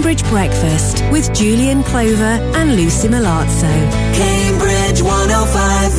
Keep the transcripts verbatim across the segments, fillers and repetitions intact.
Cambridge Breakfast with Julian Clover and Lucy Milazzo. Cambridge one oh five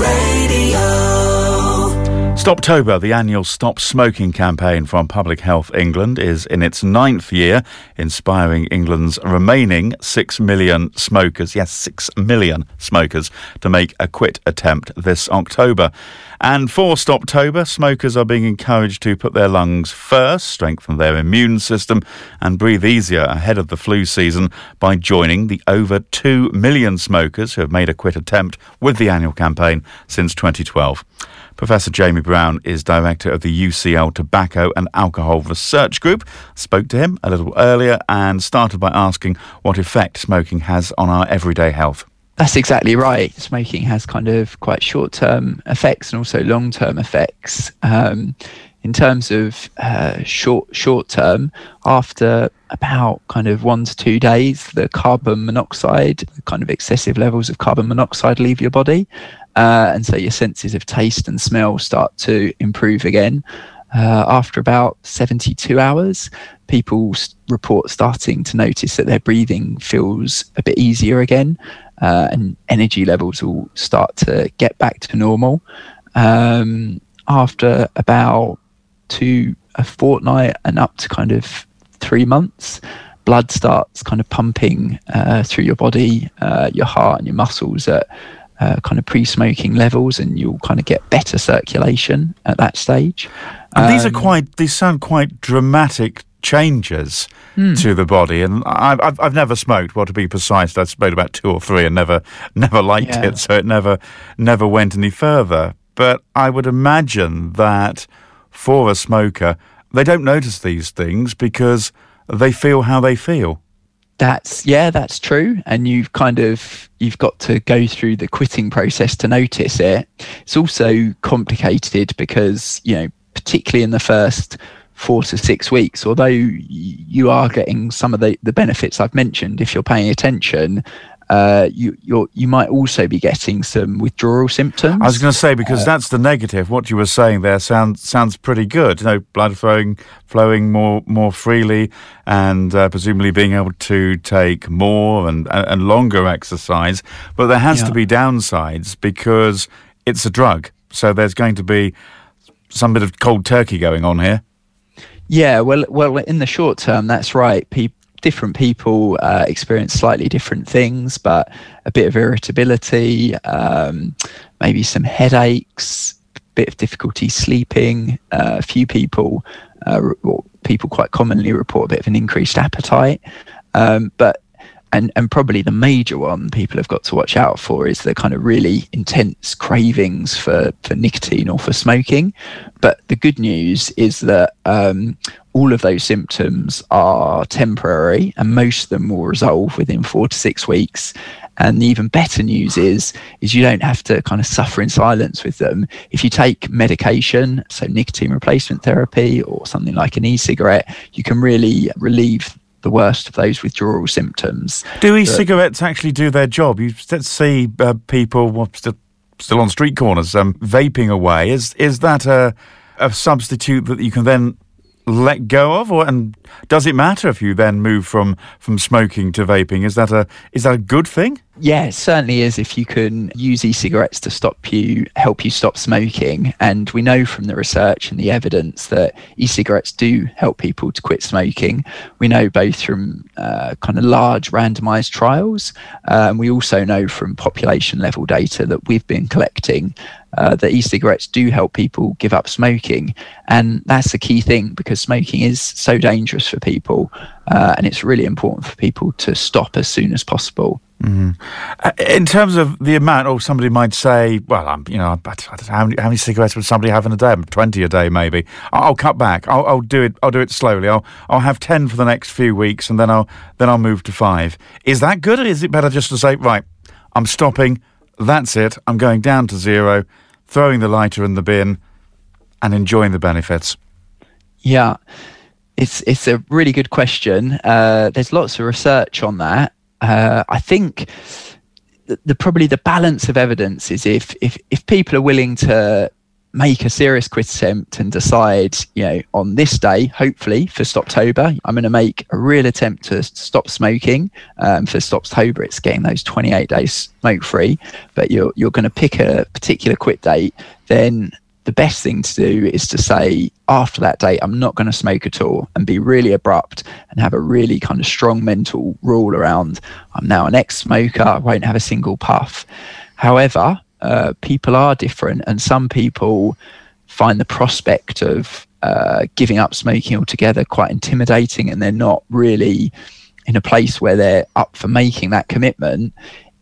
Radio. Stoptober, the annual Stop Smoking campaign from Public Health England, is in its ninth year, inspiring England's remaining six million smokers, yes, six million smokers, to make a quit attempt this October. And for Stoptober, smokers are being encouraged to put their lungs first, strengthen their immune system and breathe easier ahead of the flu season by joining the over two million smokers who have made a quit attempt with the annual campaign since twenty twelve. Professor Jamie Brown is director of the U C L Tobacco and Alcohol Research Group. Spoke to him a little earlier and started by asking what effect smoking has on our everyday health. That's exactly right. Smoking has kind of quite short-term effects and also long-term effects. Um, in terms of uh, short short term, after about kind of one to two days, the carbon monoxide, the kind of excessive levels of carbon monoxide leave your body. Uh, and so your senses of taste and smell start to improve again. Uh, after about seventy-two hours, people s- report starting to notice that their breathing feels a bit easier again, uh, and energy levels will start to get back to normal. Um, after about two, a fortnight and up to kind of three months, blood starts kind of pumping uh, through your body, uh, your heart and your muscles at Uh, kind of pre-smoking levels, and you'll kind of get better circulation at that stage. And um, these are quite, these sound quite dramatic changes mm. to the body. And I've, I've, I've never smoked. Well, to be precise, I smoked about two or three and never, never liked yeah. it. So it never, never went any further. But I would imagine that for a smoker, they don't notice these things because they feel how they feel. That's yeah, that's true. And you've kind of you've got to go through the quitting process to notice it. It's also complicated because, you know, particularly in the first four to six weeks, although you are getting some of the, the benefits I've mentioned, if you're paying attention, uh, you you're, you might also be getting some withdrawal symptoms. I was going to say, because uh, that's the negative. What you were saying there sounds sounds pretty good. You know, blood flowing flowing more more freely, and uh, presumably being able to take more and and longer exercise. But there has yeah. to be downsides because it's a drug. So there's going to be some bit of cold turkey going on here. Yeah, well, well, in the short term, that's right. People. Different people uh, experience slightly different things, but a bit of irritability, um, maybe some headaches, a bit of difficulty sleeping. Uh, a few people, uh, well, people quite commonly report a bit of an increased appetite. Um, but and and probably the major one people have got to watch out for is the kind of really intense cravings for, for nicotine or for smoking. But the good news is that um, all of those symptoms are temporary, and most of them will resolve within four to six weeks. And the even better news is, is you don't have to kind of suffer in silence with them. If you take medication, so nicotine replacement therapy or something like an e-cigarette, you can really relieve the worst of those withdrawal symptoms. Do e-cigarettes but, actually do their job? You see uh, people well, still, still on street corners um, vaping away. Is is that a, a substitute that you can then let go of, or and does it matter if you then move from from smoking to vaping? Is that a is that a good thing? Yeah, it certainly is if you can use e-cigarettes to stop you, help you stop smoking. And we know from the research and the evidence that e-cigarettes do help people to quit smoking. We know both from uh, kind of large randomized trials, uh, and we also know from population level data that we've been collecting uh, that e-cigarettes do help people give up smoking. And that's the key thing, because smoking is so dangerous for people, uh, and it's really important for people to stop as soon as possible. Mm. Uh, in terms of the amount, or somebody might say, well, I'm, you know, I don't know, how many, how many cigarettes would somebody have in a day? twenty a day, maybe. I'll, I'll cut back. I'll, I'll do it. I'll do it slowly. I'll, I'll have ten for the next few weeks, and then I'll, then I'll move to five. Is that good, or is it better just to say, right, I'm stopping. That's it. I'm going down to zero, throwing the lighter in the bin, and enjoying the benefits? Yeah, it's it's a really good question. Uh, there's lots of research on that. Uh, I think the, the probably the balance of evidence is if if if people are willing to make a serious quit attempt and decide, you know, on this day, hopefully for Stoptober, I'm going to make a real attempt to stop smoking. Um, for Stoptober, it's getting those twenty-eight days smoke free, but you're you're going to pick a particular quit date. Then the best thing to do is to say, after that date, I'm not going to smoke at all, and be really abrupt and have a really kind of strong mental rule around, I'm now an ex-smoker, I won't have a single puff. However, uh, people are different, and some people find the prospect of uh, giving up smoking altogether quite intimidating, and they're not really in a place where they're up for making that commitment.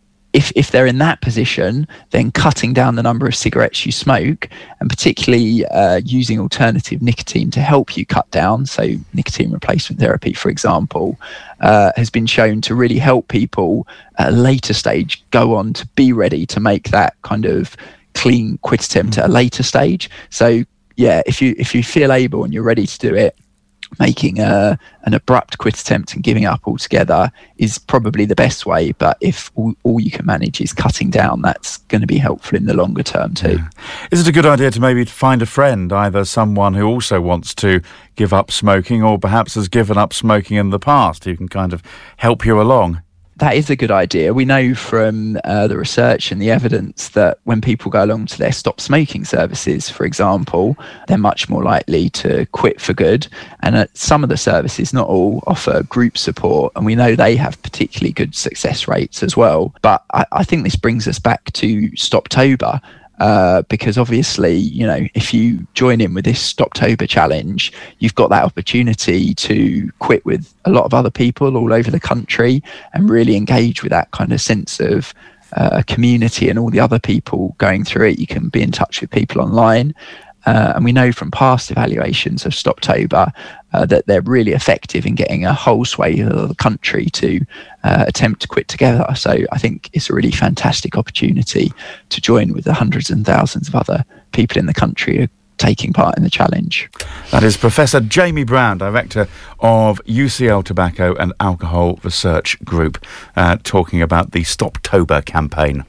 If if they're in that position, then cutting down the number of cigarettes you smoke, and particularly uh, using alternative nicotine to help you cut down, so nicotine replacement therapy, for example, uh, has been shown to really help people at a later stage go on to be ready to make that kind of clean quit attempt at a later stage. So yeah, if you if you feel able and you're ready to do it, making a, an abrupt quit attempt and giving up altogether is probably the best way. But if all, all you can manage is cutting down, that's going to be helpful in the longer term too. Yeah. Is it a good idea to maybe find a friend, either someone who also wants to give up smoking or perhaps has given up smoking in the past, who can kind of help you along? That is a good idea. We know from uh, the research and the evidence that when people go along to their stop smoking services, for example, they're much more likely to quit for good. And uh, some of the services, not all, offer group support, and we know they have particularly good success rates as well. But I, I think this brings us back to Stoptober. Uh, because obviously, you know, if you join in with this Stoptober challenge, you've got that opportunity to quit with a lot of other people all over the country and really engage with that kind of sense of uh, community and all the other people going through it. You can be in touch with people online. Uh, and we know from past evaluations of Stoptober uh, that they're really effective in getting a whole swathe of the country to uh, attempt to quit together. So I think it's a really fantastic opportunity to join with the hundreds and thousands of other people in the country who are taking part in the challenge. That is Professor Jamie Brown, Director of U C L Tobacco and Alcohol Research Group, uh, talking about the Stoptober campaign.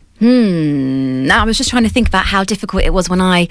Hmm. Now, I was just trying to think about how difficult it was when I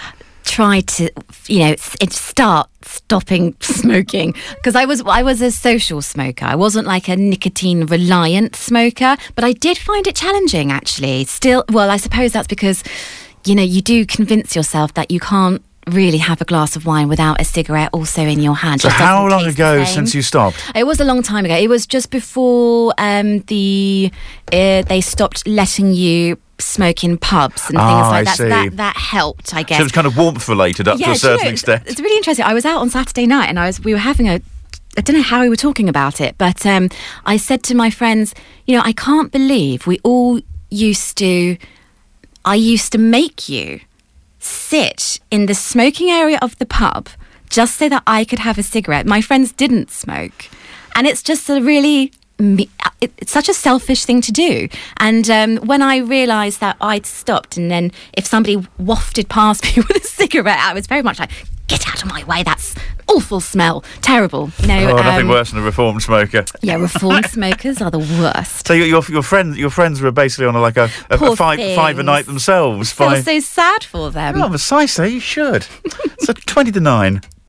tried to, you know, start stopping smoking, because I was I was a social smoker. I wasn't like a nicotine reliant smoker, but I did find it challenging actually. Still, well, I suppose that's because, you know, you do convince yourself that you can't really have a glass of wine without a cigarette also in your hand. So how long ago since you stopped? It was a long time ago. It was just before um, the uh, they stopped letting you smoke in pubs and things oh, like that. I see. That that helped, I guess. So it was kind of warmth related up yeah, to a certain you know, extent. It's really interesting. I was out on Saturday night and I was we were having a I don't know how we were talking about it, but um, I said to my friends, you know, I can't believe we all used to I used to make you sit in the smoking area of the pub just so that I could have a cigarette. My friends didn't smoke. And it's just a really, it's such a selfish thing to do. And um, when I realised that I'd stopped, and then if somebody wafted past me with a cigarette, I was very much like, get out of my way, that's awful smell, terrible. You know, oh, nothing um, worse than a reformed smoker. Yeah, reformed smokers are the worst. So your your, your friends your friends were basically on a, like a, a, a five five a night themselves. I feel five... so sad for them. Oh, precisely. You should. So twenty to nine.